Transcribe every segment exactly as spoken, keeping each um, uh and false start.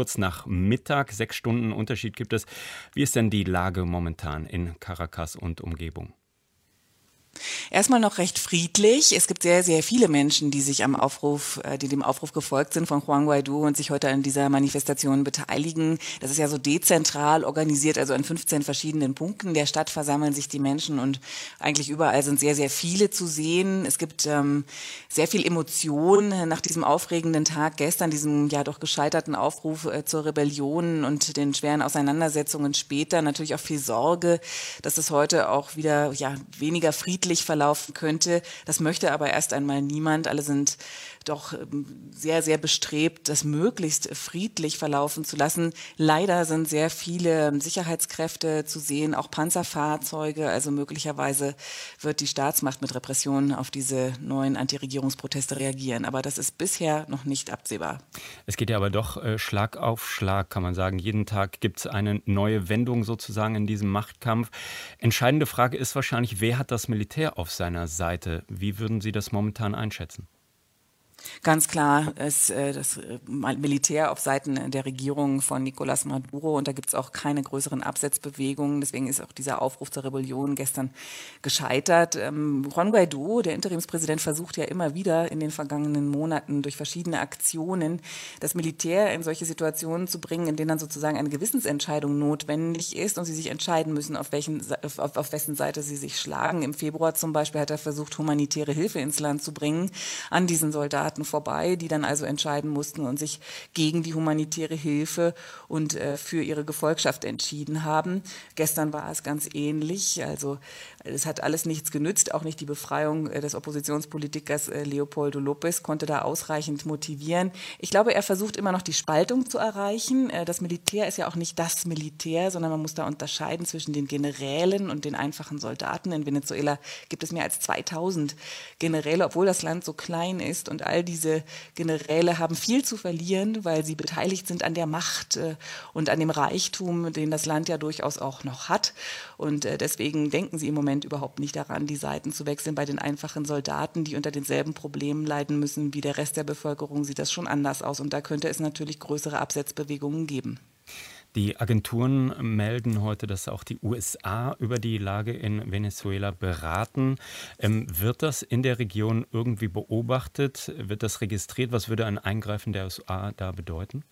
Kurz nach Mittag, sechs Stunden Unterschied gibt es. Wie ist denn die Lage momentan in Caracas und Umgebung? Erstmal noch recht friedlich. Es gibt sehr, sehr viele Menschen, die sich am Aufruf, äh, die dem Aufruf gefolgt sind von Juan Guaidó und sich heute an dieser Manifestation beteiligen. Das ist ja so dezentral organisiert, also an fünfzehn verschiedenen Punkten der Stadt versammeln sich die Menschen und eigentlich überall sind sehr, sehr viele zu sehen. Es gibt ähm, sehr viel Emotion nach diesem aufregenden Tag gestern, diesem ja doch gescheiterten Aufruf äh, zur Rebellion und den schweren Auseinandersetzungen später. Natürlich auch viel Sorge, dass es heute auch wieder ja weniger friedlich verlaufen könnte. Das möchte aber erst einmal niemand. Alle sind doch sehr, sehr bestrebt, das möglichst friedlich verlaufen zu lassen. Leider sind sehr viele Sicherheitskräfte zu sehen, auch Panzerfahrzeuge. Also möglicherweise wird die Staatsmacht mit Repressionen auf diese neuen Antiregierungsproteste reagieren. Aber das ist bisher noch nicht absehbar. Es geht ja aber doch äh, Schlag auf Schlag, kann man sagen. Jeden Tag gibt es eine neue Wendung sozusagen in diesem Machtkampf. Entscheidende Frage ist wahrscheinlich, wer hat das Militär auf seiner Seite? Wie würden Sie das momentan einschätzen? Ganz klar ist äh, das äh, Militär auf Seiten der Regierung von Nicolás Maduro und da gibt es auch keine größeren Absetzbewegungen. Deswegen ist auch dieser Aufruf zur Rebellion gestern gescheitert. Ähm, Juan Guaidó, der Interimspräsident, versucht ja immer wieder in den vergangenen Monaten durch verschiedene Aktionen das Militär in solche Situationen zu bringen, in denen dann sozusagen eine Gewissensentscheidung notwendig ist und sie sich entscheiden müssen, auf, welchen, auf, auf wessen Seite sie sich schlagen. Im Februar zum Beispiel hat er versucht, humanitäre Hilfe ins Land zu bringen an diesen Soldaten vorbei, die dann also entscheiden mussten und sich gegen die humanitäre Hilfe und äh, für ihre Gefolgschaft entschieden haben. Gestern war es ganz ähnlich. Also es hat alles nichts genützt, auch nicht die Befreiung äh, des Oppositionspolitikers äh, Leopoldo López konnte da ausreichend motivieren. Ich glaube, er versucht immer noch die Spaltung zu erreichen. Äh, das Militär ist ja auch nicht das Militär, sondern man muss da unterscheiden zwischen den Generälen und den einfachen Soldaten. In Venezuela gibt es mehr als zweitausend Generäle, obwohl das Land so klein ist und all diese Generäle haben viel zu verlieren, weil sie beteiligt sind an der Macht äh, und an dem Reichtum, den das Land ja durchaus auch noch hat. Und äh, deswegen denken sie im Moment überhaupt nicht daran, die Seiten zu wechseln. Bei den einfachen Soldaten, die unter denselben Problemen leiden müssen wie der Rest der Bevölkerung, sieht das schon anders aus. Und da könnte es natürlich größere Absetzbewegungen geben. Die Agenturen melden heute, dass auch die U S A über die Lage in Venezuela beraten. Ähm, wird das in der Region irgendwie beobachtet? Wird das registriert? Was würde ein Eingreifen der U S A da bedeuten?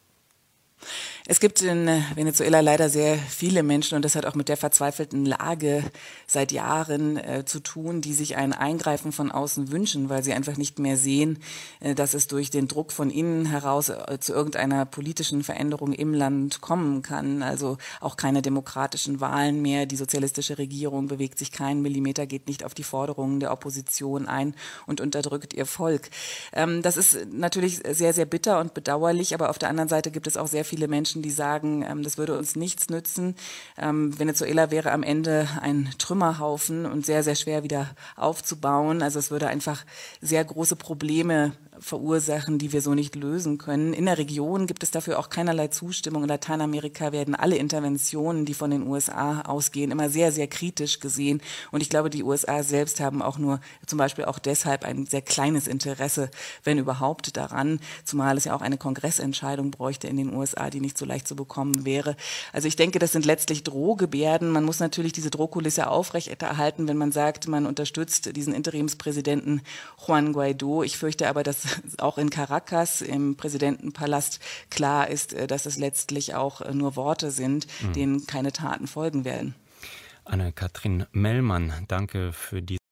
Es gibt in Venezuela leider sehr viele Menschen und das hat auch mit der verzweifelten Lage seit Jahren äh, zu tun, die sich ein Eingreifen von außen wünschen, weil sie einfach nicht mehr sehen, äh, dass es durch den Druck von innen heraus äh, zu irgendeiner politischen Veränderung im Land kommen kann. Also auch keine demokratischen Wahlen mehr. Die sozialistische Regierung bewegt sich keinen Millimeter, geht nicht auf die Forderungen der Opposition ein und unterdrückt ihr Volk. Ähm, das ist natürlich sehr, sehr bitter und bedauerlich, aber auf der anderen Seite gibt es auch sehr viele Menschen, die sagen, ähm, das würde uns nichts nützen. Ähm, Venezuela wäre am Ende ein Trümmerhaufen und sehr, sehr schwer wieder aufzubauen. Also es würde einfach sehr große Probleme verursachen, die wir so nicht lösen können. In der Region gibt es dafür auch keinerlei Zustimmung. In Lateinamerika werden alle Interventionen, die von den U S A ausgehen, immer sehr, sehr kritisch gesehen. Und ich glaube, die U S A selbst haben auch nur zum Beispiel auch deshalb ein sehr kleines Interesse, wenn überhaupt, daran, zumal es ja auch eine Kongressentscheidung bräuchte in den U S A, die nicht so leicht zu bekommen wäre. Also ich denke, das sind letztlich Drohgebärden. Man muss natürlich diese Drohkulisse aufrechterhalten, wenn man sagt, man unterstützt diesen Interimspräsidenten Juan Guaidó. Ich fürchte aber, dass auch in Caracas im Präsidentenpalast klar ist, dass es letztlich auch nur Worte sind, mhm. denen keine Taten folgen werden. Anne-Kathrin Mellmann, danke für die